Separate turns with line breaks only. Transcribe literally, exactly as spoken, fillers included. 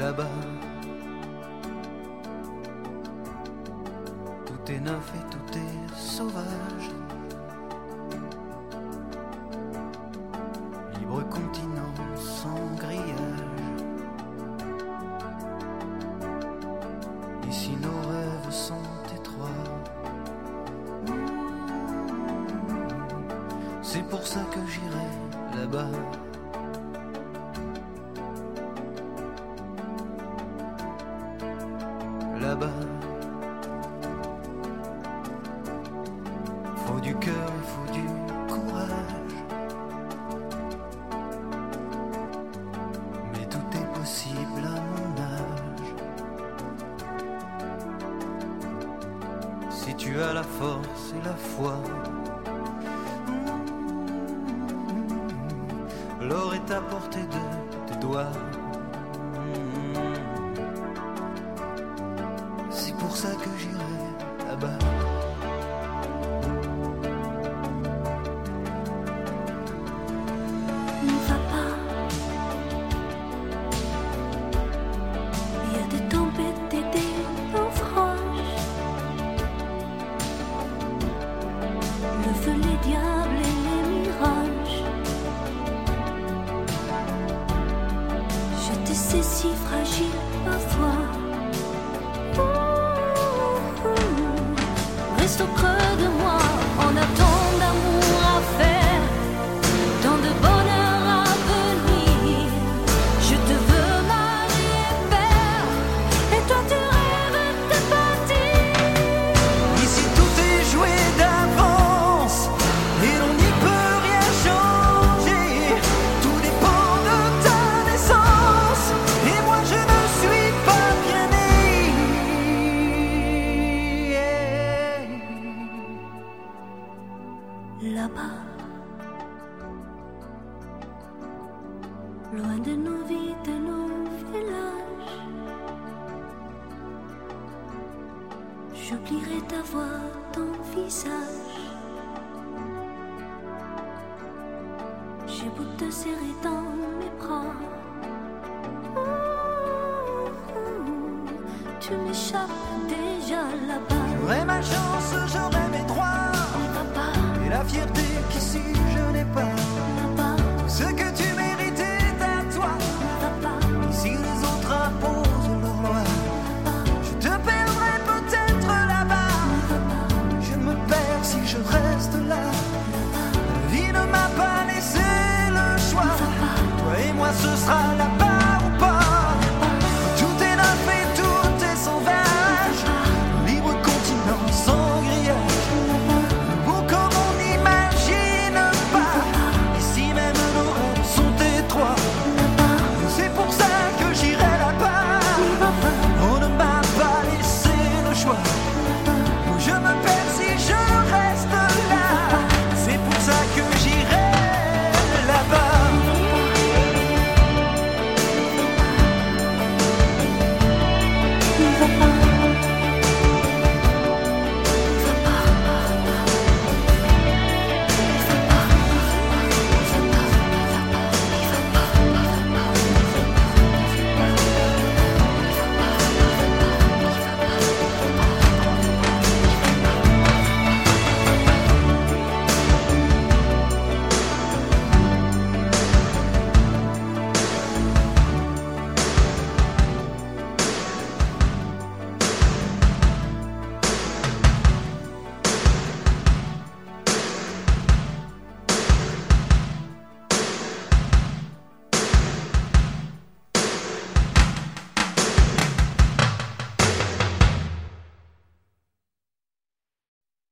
là-bas. Tout est neuf et tout est sauvage. Libre continent sans grillage. Ici nos rêves sont étroits. C'est pour ça que j'irai là-bas. Là-bas. Faut du cœur et faut du courage. Mais tout est possible à mon âge. Si tu as la force et la foi, l'or est à portée de tes doigts. C'est pour ça que j'irai là-bas.
Ne va pas. Il y a des tempêtes et des naufrages. Le feu, les diables et les mirages. Je te sais si fragile parfois. Reste au creux de moi, on a tant d'amour à faire, tant de bonheur à venir. Je te veux mari et père, et toi tu rêves de partir.
Ici tout est joué d'avance, et l'on n'y peut rien changer. Tout dépend de ta naissance, et moi je ne suis pas bien né.
Là-bas, loin de nos vies, de nos villages, j'oublierai ta voix, ton visage. J'ai beau te serrer dans mes bras, tu m'échappes déjà là-bas.
J'aurais ma chance, j'aurais mes droits,
Ne va pas.
et la fierté qu'ici